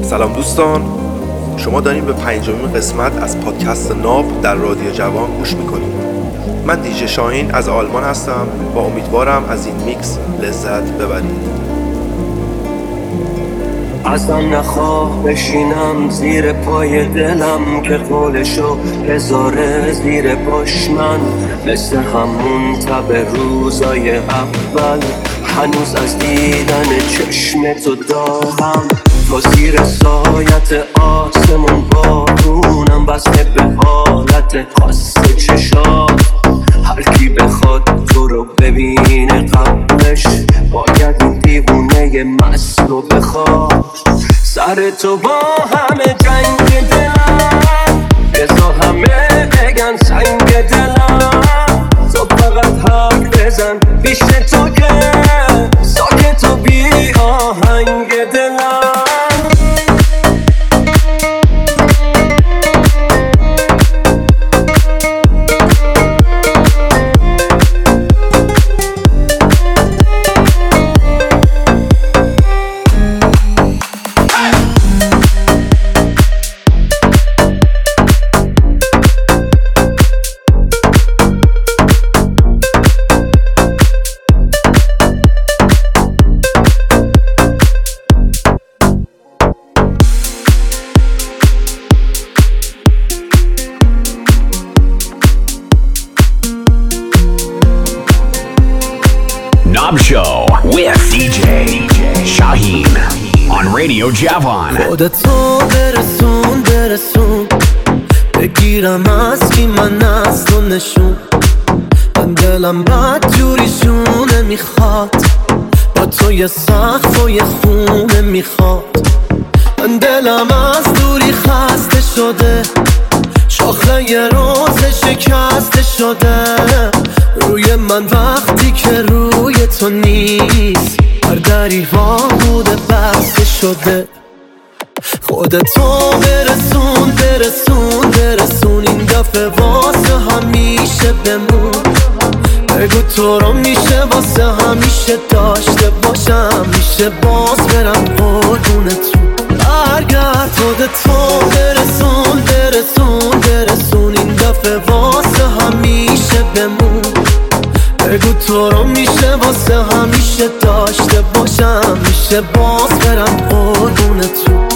سلام دوستان، شما دارین به 5مین قسمت از پادکست ناب در رادیو جوان گوش میکنید. من دیجی شاهین از آلمان هستم و امیدوارم از این میکس لذت ببرید. ازم نخواه بشینم زیر پای دلم که قولشو بذاره زیر پاش، من مثل همون تب روزای اول هنوز از دیدن چشم تو داغم. تو زیر سایت آسمون بارونم، بسته به حالت خاص چشات. هر کی بخواد تو رو ببینه قبلش باید این دیوونه مست رو بخواد. سر تو با همه جنگ دلم، بزا همه بگن سنگ دلم. تو فقط حرف بزن پیش تو که ساکت و بی آهنگ دلم. Knob Show with DJ Shaheen on Radio Javan. خودتو برسون بگیرم از کی من از تو نشون. من دلم بد جوریشونه میخواد، با تو یه سقف و یه خونه میخواد. من دلم از دوری خسته شده، شاخه یه روز شکسته شده. روی من وقتی که روی تو نیست، هر دری ها بوده بسته شده. خودتو برسون این دفعه واسه همیشه بمون. بگو تو رو میشه واسه همیشه داشته باشم، میشه باز برم قربونتون. برگرد خودتو برسون این دفعه واسه همیشه بمون. بگو تو رو میشه واسه همیشه داشته باشم، میشه باز برم قربونتون.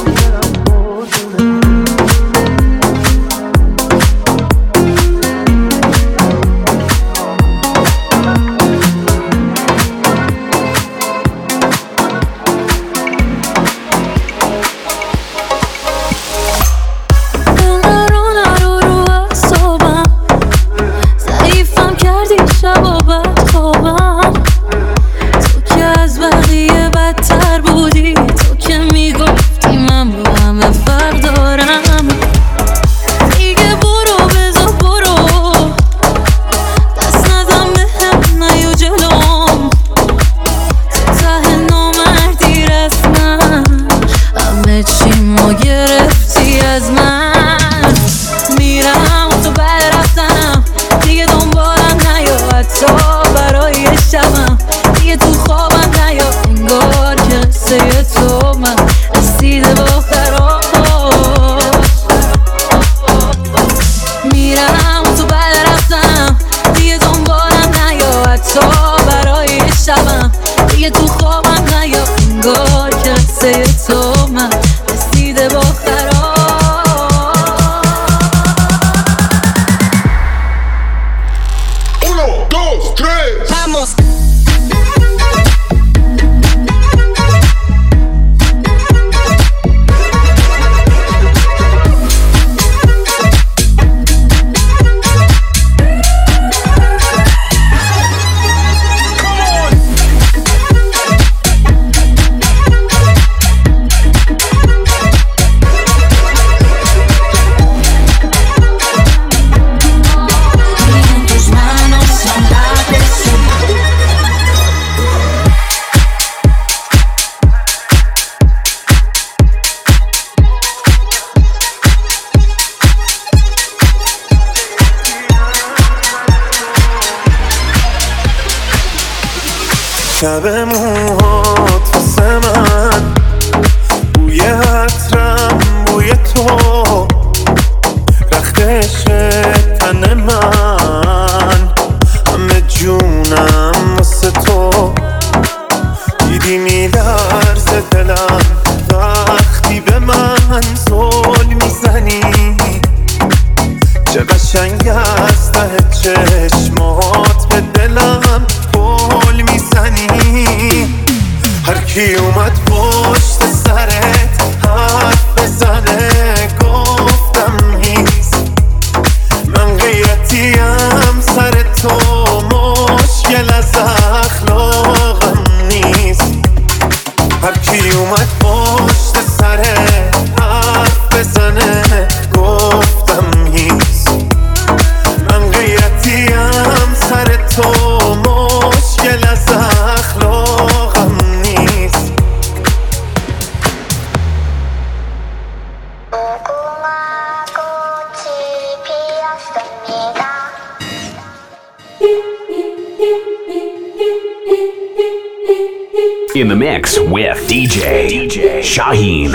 شب موهات واسه من بوی عطر هرچی میلرزه دلم وقتی به من زل میزنی، چه قشنگ از ته چشمات به دلم گل میزنی. هر کی اومد پشت سرت حرف بزنه گفتم نیست، من غیرتیم سر تو مشکل از اخلاقم نیست. هر کی اومد پشت سرت حرف بزنه گفتم نیست، من غیرتیم سر تو مشکل از اخلاقم نیست. In the mix with DJ Shaheen.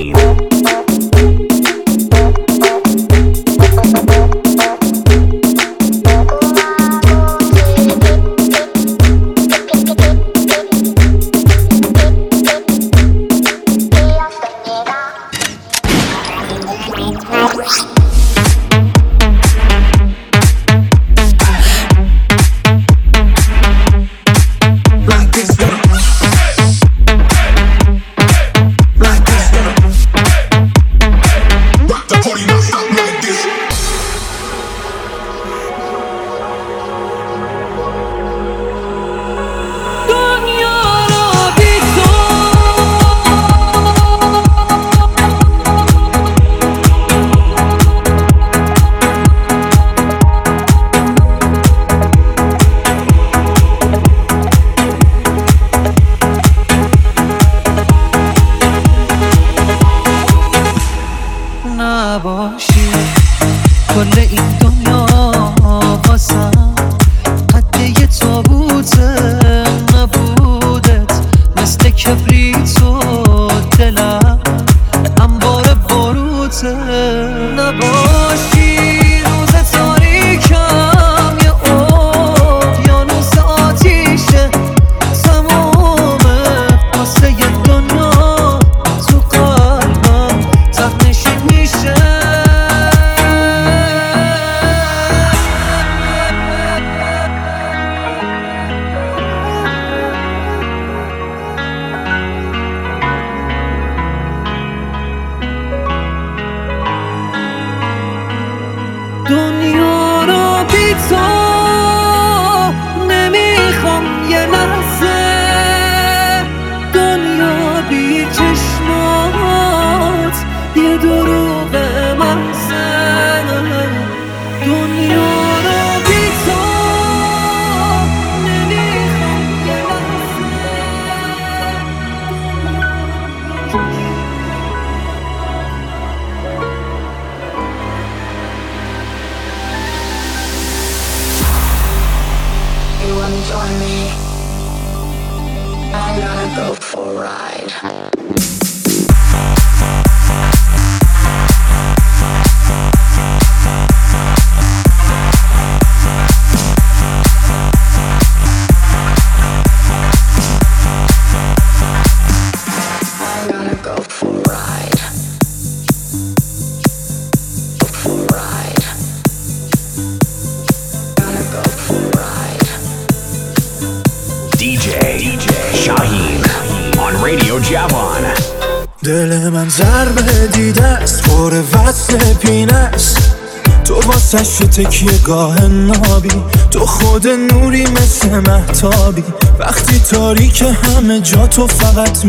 دل من ضربه دیده است پر وصل پینه است، تو واسش تکیه گاه نابی، تو خود نوری مثل مهتابی، وقتی تاریک همه جا تو فقط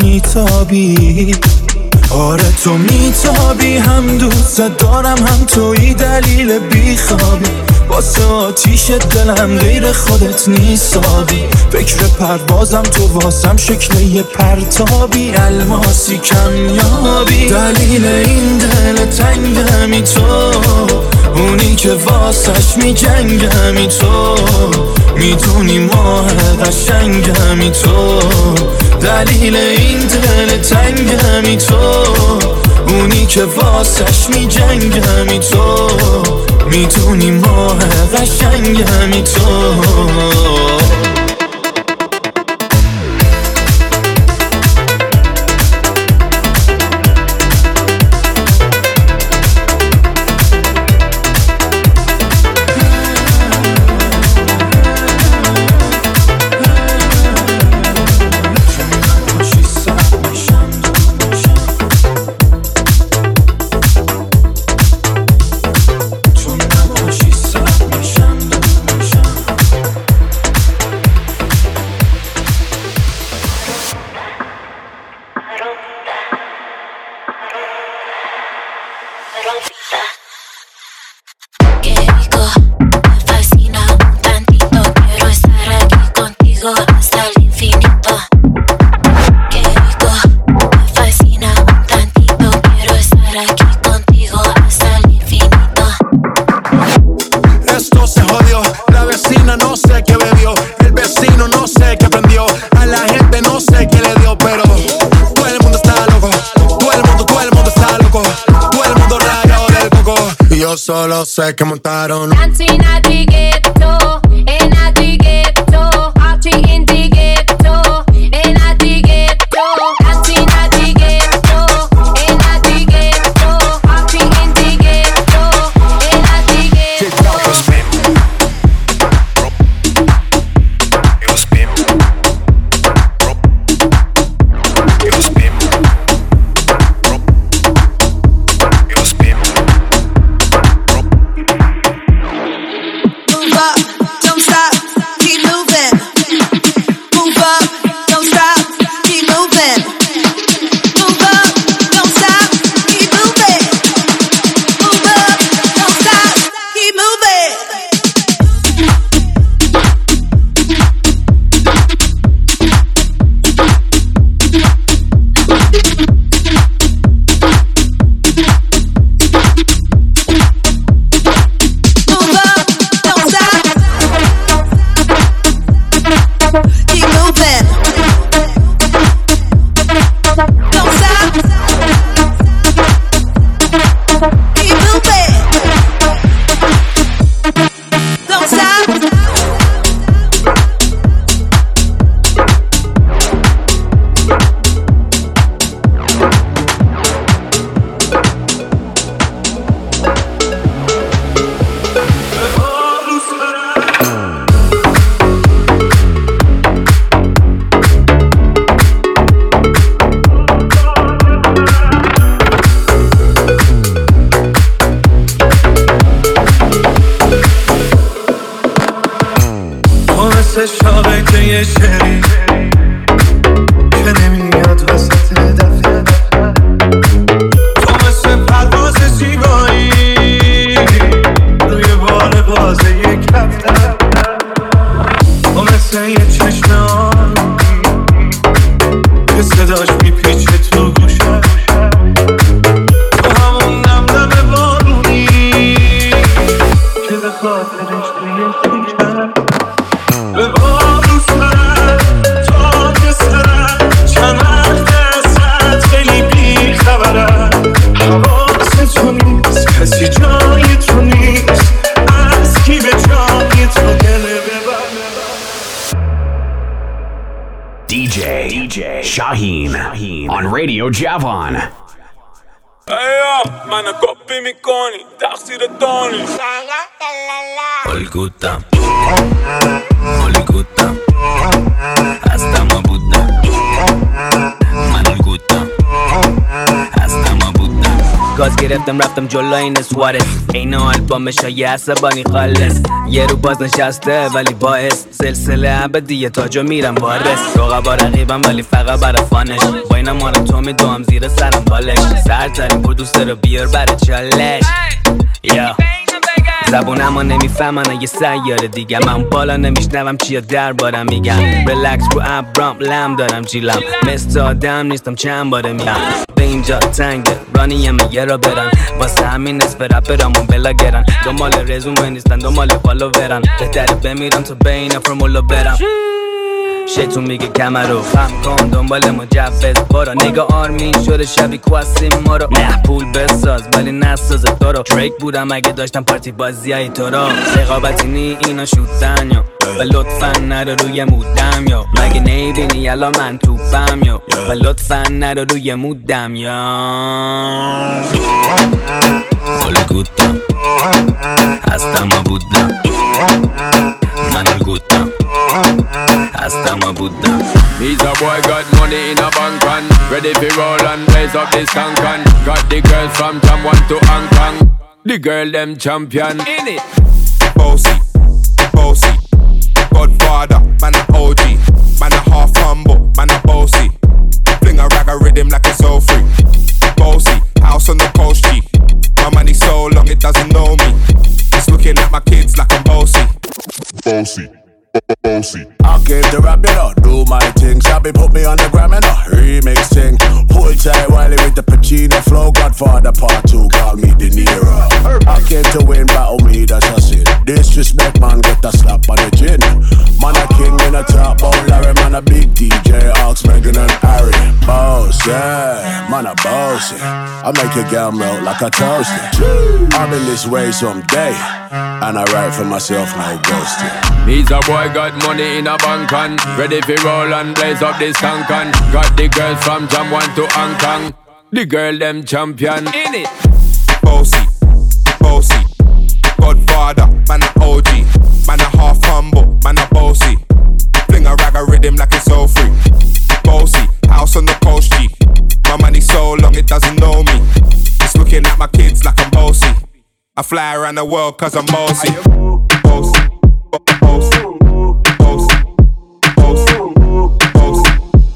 میتابی. آره تو میتابی، هم دوست دارم هم توی دلیل بیخوابی، واسه آتیش دلم غیر خودت نیستابی، فکر پروازم تو واسم شکل یه پرتابی، الماسی کمیابی، دلیل این دل تنگمی تو، اونی که واسش میجنگمی تو، میدونی ماه قشنگمی تو، دلیل این دل تنگمی تو، اونی که واسش میجنگمی تو، میدونی ماه قشنگمی تو. solo sé que montaron. Dancing at the ghetto, and at the ghetto, party in the ghetto, and at the ghetto, dancing at the ghetto, and at the ghetto, party in the ghetto, and at the ghetto. شابکه شری که نمیاد وسط دفعه تو مثل پرواز زیبایی روی بال بازه یک کفتر تو مثل یه چشم آبی که صداش میپیچه تو گوشه تو همون نمنم بارونی که به خاطرش توی کوچه به بارو سرم تا که سرم چند وقت ازت خیلی بی خبرم حواست تو نیست کسی جای تو نیست از کی به جای تو دل ببر DJ Shaheen on Radio Javon. منو کپی میکنی تقصیر تو نیست Olguta, Olguta, hasta Mabuta, Manolguta, hasta Mabuta. گاز گرفتم رفتم جلو این سوارت این آلبومش یه عصبانی خالص یه رو باز نشسته ولی باعث سلسله ابدیه تاجو میرم وارس روغا رقیبم ولی فقط برا فانش با اینا مارا تو میدوام زیر سرم بالش سرترین پرودوسر رو بیار برا چالش زبونمو نمیفهمن یه سیاره دیگه من بالا نمیشنوم چیا دربارم میگم ریلکس رو ابرام لم دارم جیلم مثل آدم نیستم چند باره میگم به اینجا تنگه رانیم یه را برن واسه همین نصف رپرامون بلاگرن دنبال رزومه نیستن دنبال فالوورن بهتره بمیرم تا بین فرمولو برم شیطون میگه کمر رو خم کن دنبال مجوز برو نگاه آرمین شده شبی کواسی ما رو نه پول بساز ولی نساز تو رو دریک بودم اگه داشتم پارتی بازی های تو رو رقابتی نی اینا شوتن یا و لطفا نرو روی مودم یا مگه نیبینی الان من توپم یا و لطفا نرو روی مودم یا Olguta, hasta Mabuta, Manolguta, hasta Mabuta. Me's a boy got money in a bank and ready for roll and blaze up this cancan. Got the girls from Chamwan to Hong Kong. The girl them champion in it. Bossy, bossy, Godfather, man a OG, man a half humble, man a bossy. Fling a rag a rhythm like it's all free. Bossy, house on the coast G. My money so long it doesn't know me. It's looking at my kids like I'm bossy. Bossy, bossy. I came to rap it up, do my thing. Shabby put me on the gram and a remix thing. Hold tight Wiley with the Pacino flow. Godfather part 2, call me De Niro. I came to win, battle me, that's a sin. Disrespect man, get a slap on the chin. Man a king in a top, oh Larry, man a big DJ, Ox, Megan and Harry. Boss, yeah. man, I bossy. I make your girl melt like a toaster. I've been this way someday, and I write for myself, no ghosting. Needs a boy got money in a bank and ready for roll and blaze up this tank and got the girls from Jam 1 to Hong Kong. The girl them champion in it. Bossy, bossy, Godfather, man a OG, man a half humble, man a bossy. Fling a rag a rhythm like it's all free. Bossy, house on the coast G. My money so long it doesn't know me. It's looking at my kids like I'm bossy. I fly around the world cause I'm bossy. Bossy, bossy, bossy, bossy, bossy,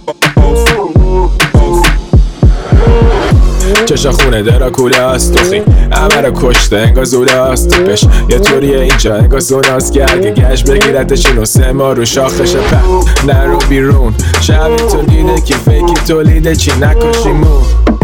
چشا خونه درا کوله است تو خی همه رو کشته انگار زوده است توپش یه طوریه اینجا انگار زوناست که اگه گشت بگیرتش اینو 3 ماه رو شاخش پد نرو بیرون شبی تو دیده که فیکی تولیده چی نکشیمون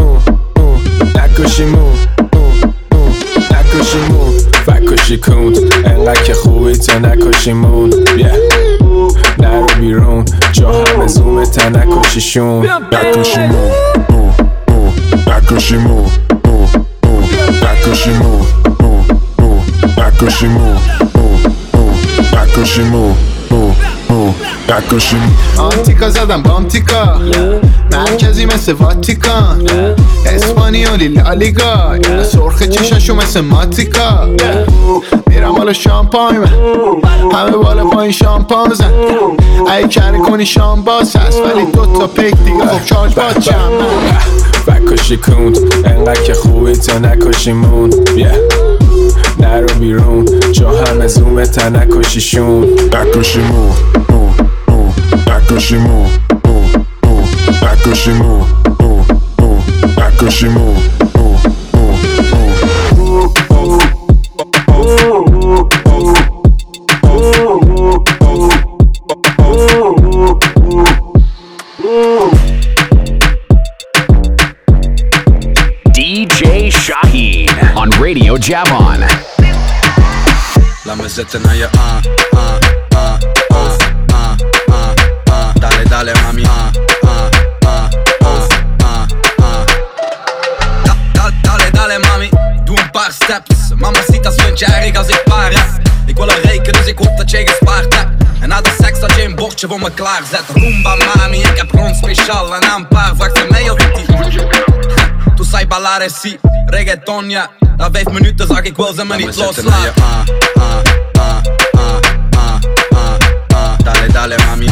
نکشیمون نکشیمون فکشی کند انقدر که خوبی تا نکشیمون نرو بیرون چو همه زومه تا نکشیشون نکشیمون Nakushimo, Nakushimo, Nakushimo, Nakushimo, Nakushimo. آنتیکا زدم بامتیکا مرکزی مثل واتیکان اسپانیولی لالیگا سرخ چشاشو مثل ماتیکا میرم بالا شامپاین همه بالا پایین شامپان بزن ای کره کنی شامباز هست ولی 2 تا پیک دیگه خب چارج باد چم فکشی کند انقدر که خوبی تا نکشیمون نرو بیرون چو همه زومه تا نکشیشون نکشیمون نکشیمون نکشیمون نکشیمون DJ Shaheen on Radio Javon. La meseta na je Dale, dale mami Dale, dale mami Doe een paar steps Mamacita stuntje erg als ik paar heb. Ik wil er rekenen dus ik hoop dat jij gespaard hebt. En na de seks dat je een bordje voor me klaarzet. Roomba mami, ik heb rond speciaal. En na een paar vraagt ze mij of ik die Tu sai ballare si, reggaeton ja. Na 5 minuten zag ik wil ze me niet loslaten. Dale, dale mami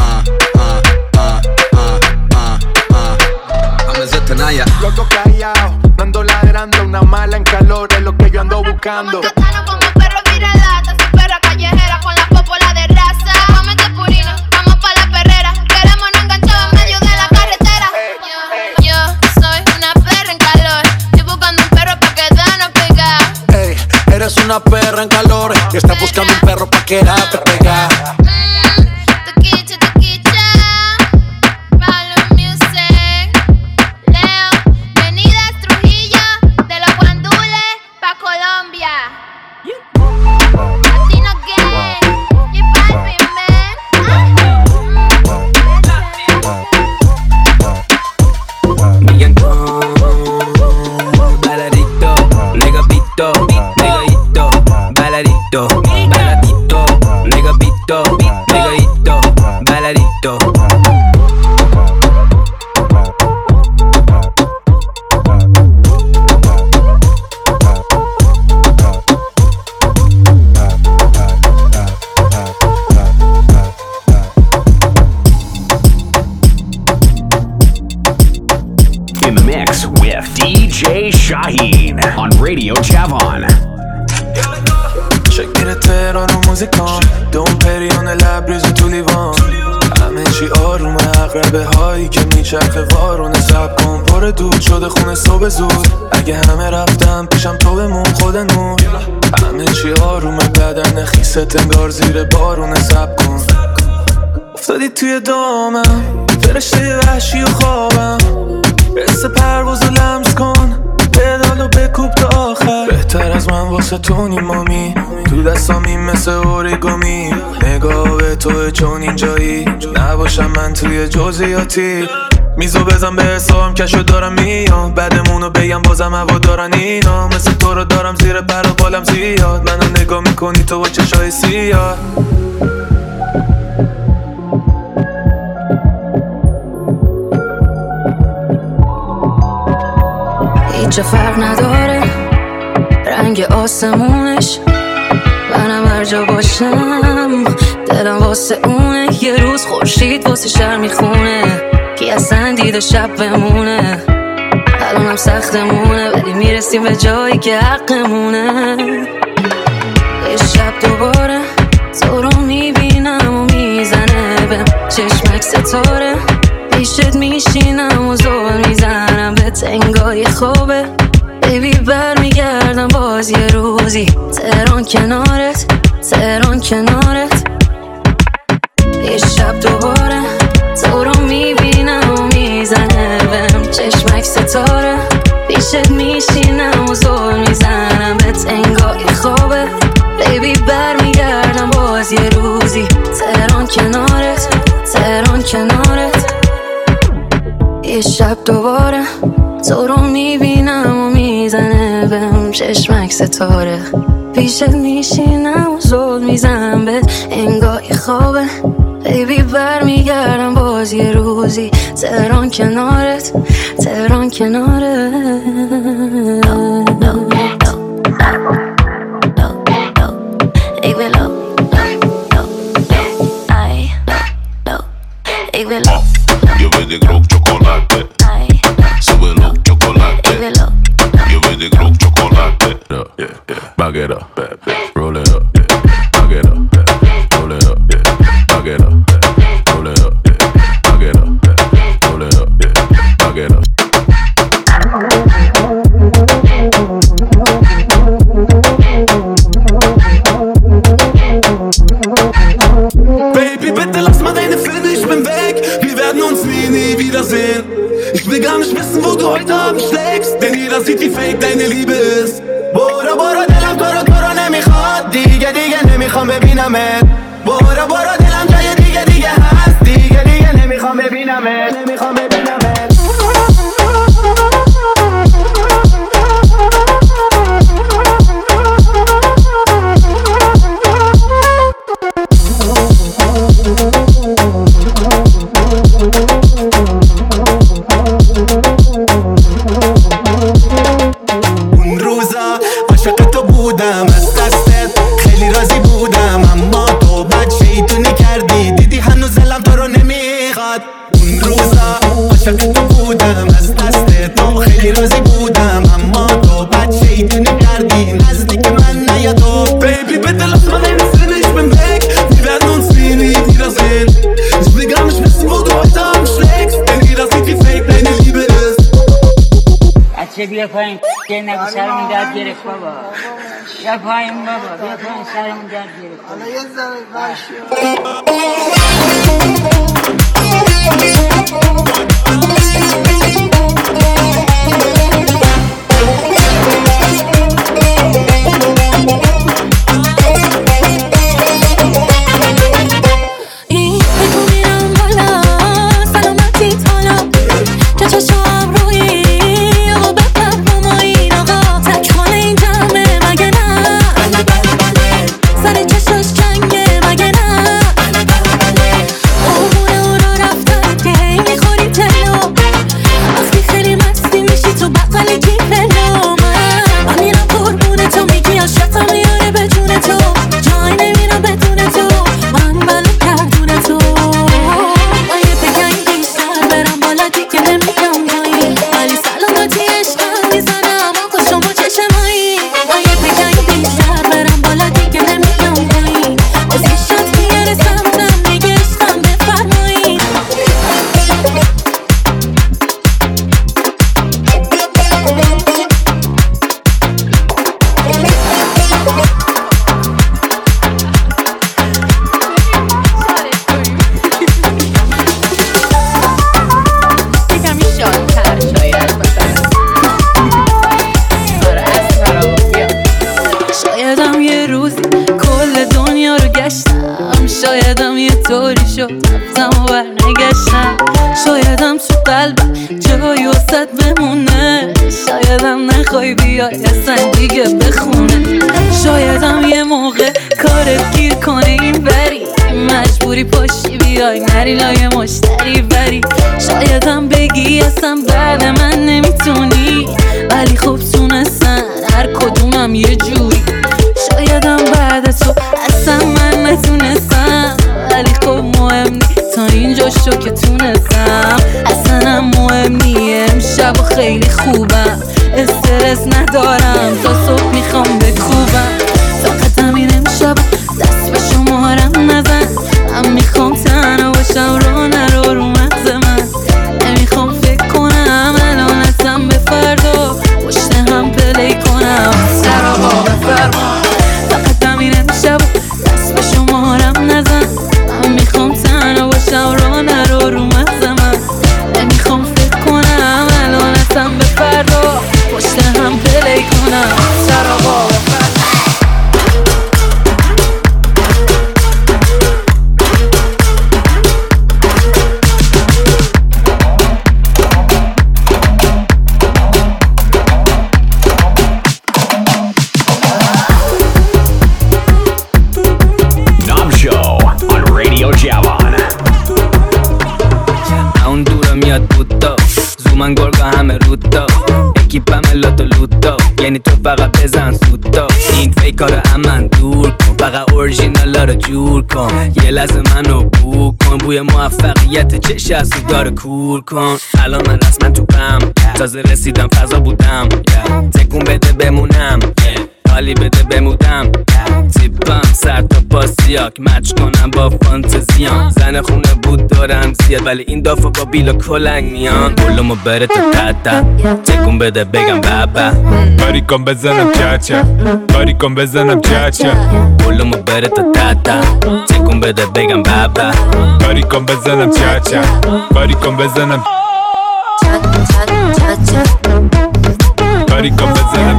Dame zitten aan je. Loco callao, no ando ladrando. Una mala en calor es lo que yo ando buscando. Como perro viralata, soy perra callejera con la popola de raza. Cómete purina, vamos pa' la perrera. Queremos no enganchado en medio de la carretera. Yo soy una perra en calor. Estoy buscando un perro pa' quedarnos pegados. Ey, eres una perra en calor y estás buscando un perro pa' quedarte pegada. In the mix with DJ Shaheen on Radio Javon. شکر تهران و موزیکان دوم پریون لبریز تو لیوان همه چی آرومه اقربه هایی که میچرخه وارونه سب کن پر دود شده خونه صبح زود اگه همه رفتم پیشم تو بمون خودمون همه چی آرومه بدن خیست انگار زیر بارونه سب کن افتادی توی دامم فرشته وحشی و خوابم حس پروازو لمس کن پدالو بکوب تا آخر بهتر از من واسه تو نیمامی تو دستامی مثل اوریگامی نگاه به توه چون اینجایی نباشم من توی جزئیاتی میزو بزن به حسابم کشو دارم میام بعدمونو بگم بازم هوا دارن اینا مثل تو رو دارم زیر پر و بالم زیاد منو نگاه میکنی تو با چشای سیاه هیچ فرق نداره رنگ آسمونش منم هر جا باشم دلم واسه اونه یه روز خورشید واسه شهر میخونه کی اصلا دیده شب بمونه الانم سختمونه ولی میرسیم به جایی که حقمونه یه شب دوباره تو رو میبینم و میزنه بهم چشمک ستاره پیشت میشینم و زور میزنم به تنگای خوبه بیبی برمیگردم باز یه روزی تهران کنارت تهران کنارت یه شب دوباره تو رو میبینم و میزنه بهم چشمک ستاره پیشت میشینم و زور میزنم به تنگای خوبه بیبی برمیگردم باز یه روزی تهران کنارت تهران کنارت یه شب دوباره تو رو میبینم و میزنه بهم چشمک ستاره پیشت میشینم و زل میزنم به انگاه خوابه بیبی برمیگردم باز یه روزی تهران کنارت تهران کنارت Ik wil op, ik wil op. Je weet ik rook chocolade. Ze wil ook chocolade. Je weet ik rook chocolade. Back it up, roll it up, back it up, roll it up, back it up, roll it up, back it up, roll it up, back it up. Baby, bitte lass mal deine Filme, ich bin weg. Wir werden uns nie wiedersehen. Ich will gar nicht wissen, wo du heute Abend schlägst, denn jeder sieht, wie fake deine Liebe ist. برو برو دلم تو رو نمیخواد دیگه نمیخوام ببینمت برو برو دلم جای دیگه هست دیگه نمیخوام ببینمت نمیخوام ببینمت اون روزا عاشق تو بودم از دستت خیلی راضی بودم اما تو بد شیطونی کردی دیدی هنوز دلم تو رو نمیخواد اون روزا عاشق تو بودم از دستت تو خیلی راضی بودم اما تو بد شیطونی کردی نزدیک من نیا تو Baby bitte lass mal deine Sinne ich bin weg wir werden uns nie wiedersehen ich will gar nicht wissen wo du heute Abend schlägst denn jeder sieht wie fake deine Liebe ist بچه بیا پایین که نگو سرمون درد گرفت بابا بیا پایین بابا بیا پایین سرمون درد گرفت حالا یه ذره این بگو میرم بالا سلامتی تالا که چشم روی آقا بفهم و این آقا تک خانه این جمعه مگه نه سر چشاش جنگه مگه نه اون رو رفتن که میخوری ته چیزی واسط بمونه. شایدم نخوای بیای اصلا دیگه بخونه. شایدم یه موقع کارت گیر کنه این بری، مجبوری پاشی بیای نری لای مشتری بری. شایدم بگی اصلا بعد من نمیتونی، ولی خب تونستن هر کدومم یه جوری. شایدم بعد تو اصلا من نتونستم، ولی خب مهم نی تا اینجا شو که تونستم. اصلا هم مهم نی امشب و خیلی خوبم، استرس ندارم تا صبح میخوام بکوبم. فقط همین امشب دست به شمارم نزن، من میخوام تنها باشم رو نرو رو مغز من. نمیخوام فکر کنم الان اصلا به فردا پشت هم پلی کنم سر آقا بفرما. فقط همین امشب دست به شمارم نزن، من میخوام تنها باشم رو نرو رو مغز من. نمیخوام فکر کنم الان اصلا به فردا پشت هم پلی کنم سر آقا بفرما. اون دورا میاد بودا زومن گرگا همه رودا اکیپم لاتو لودا، یعنی تو فقط بزن سودا. این فیکارو امن دور کن، فقط اورژینالا رو جور کن. یه لحظه منو بو کن، بوی موفقیت چش از داره کور کن. الان من رسما تو پم، تازه رسیدم فضا بودم. تکون بده بمونم، حالی بده بمودم. تیپم سر تا پاسیاک مچ کنم با فانتزیان. زن خونه بود دارم زیاد، ولی این دافا با بیلا کلنگ میان. بولمو بره تا تتا، تکون بده بگم بابا. کاری کن بزنم چاچا، کاری کن بزنم چاچا. بولمو بره تا تتا، تکون بده بگم بابا. کاری کن بزنم چاچا، کاری کن بزنم کاری کن بزنم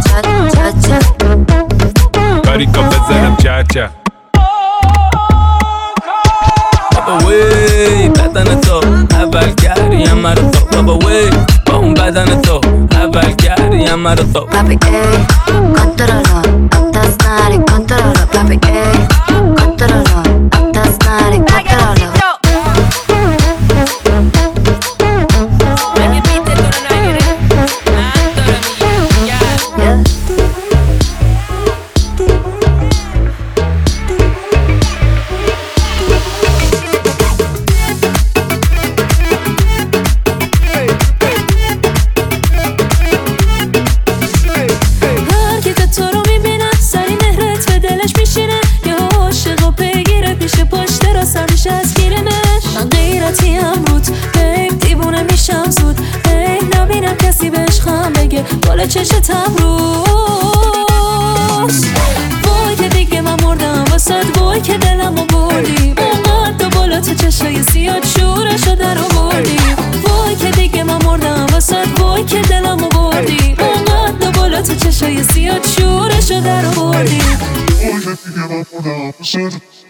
کاری کن بزنم چاچا. بابا وی بدن تو اول گریم مرا تو. بابا وی با اون بدن تو اول گریم مرا تو. Papi, ey, controlo, estás mal y controlo. Papi, ey, controlo, estás mal y controlo. بالا چشتم روش وای که دیگه من مردم واسد، وای که دلمو بردی اونقدر بالا تو چشای سیاد شورشو در آوردی. وای که دیگه من مردم واسد، وای که دلمو بردی اونقدر بالا تو چشای سیاد شورشو در آوردی. وای که دیگه من مردم واسد